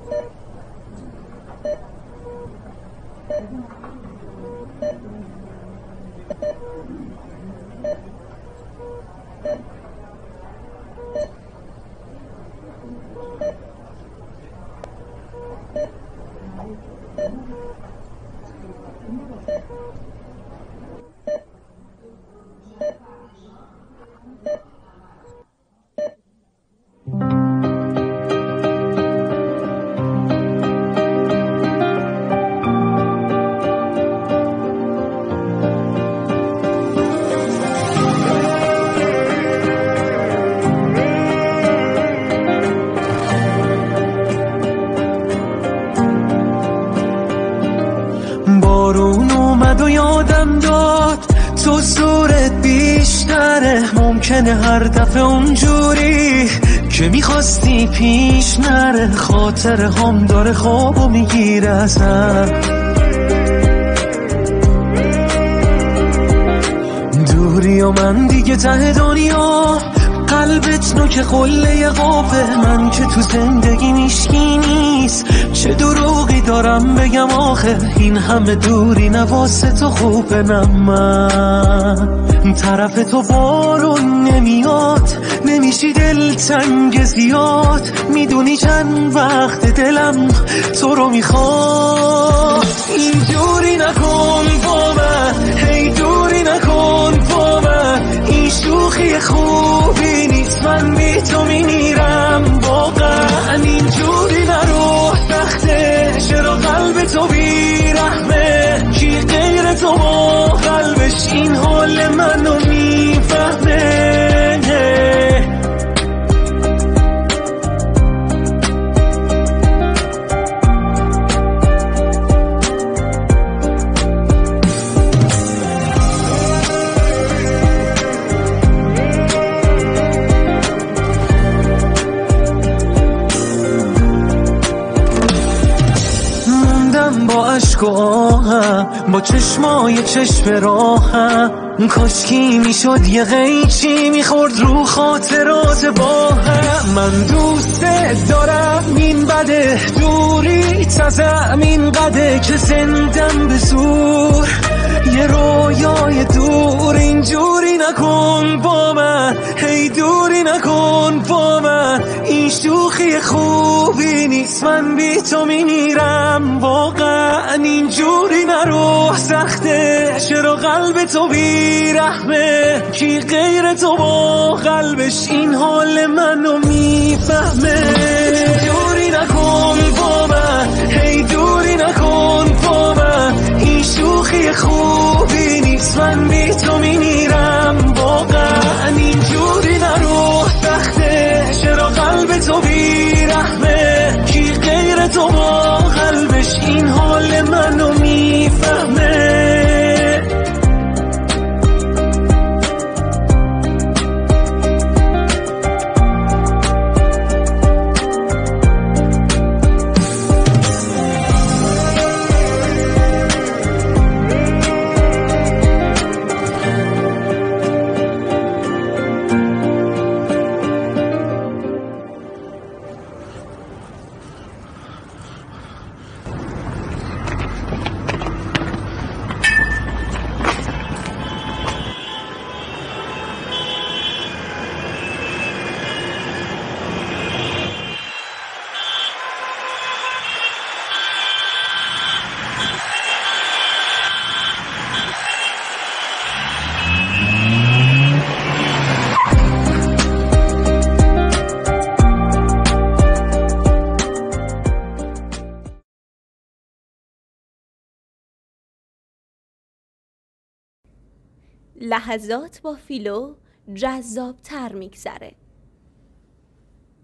بارون اومد و یادم داد تو زورت بیشتره، ممکنه هر دفعه اونجوری که میخواستی پیش نره، خاطر هم داره خوابو میگیره ازم. دوری و من دیگه ته دنیا، قلبت نوک قله قافه، من که تو زندگی میشکی نیست، چه دروغی دارم بگم آخه، این همه دوری نواسه تو خوبه، نه من طرف تو بارون نمیاد، نمیشی دلتنگ زیاد، میدونی چند وقت دلم تو رو میخواد. اینجوری نکن با من، هی دوری نکن با من، این شوخی خوبی نیست، من بی تو میمیرم واقعا. اینجوری نرو سخته، چرا قلب تو بیرحمه، کی غیر تو با قلبش این حال منو میفهمه. با عشق و آهم، با چشمای چشم راهم، کاشکی میشد یه قیچی میخورد رو خاطرات با هم. من دوست دارم این بده، دوری تزم این قده که زندم به زور یه رویای دور. اینجوری نکن با من، هی دوری نکن با من، این شوخی خوبی نیست، من بی تو میمیرم واقعا. اینجوری نرو سخته، چرا قلب تو بیرحمه، کی غیر تو با قلبش این حال منو میفهمه. دوری نکن با من، هی دوری نکن با من، این شوخی خوبی نیست، من بی تو میمیرم واقعا. اینجوری نرو سخته، چرا قلب تو بیرحمه، کی غیر تو با قلبش این حال منو میفهمه. لحظات با فیلو جذاب‌تر میگذره.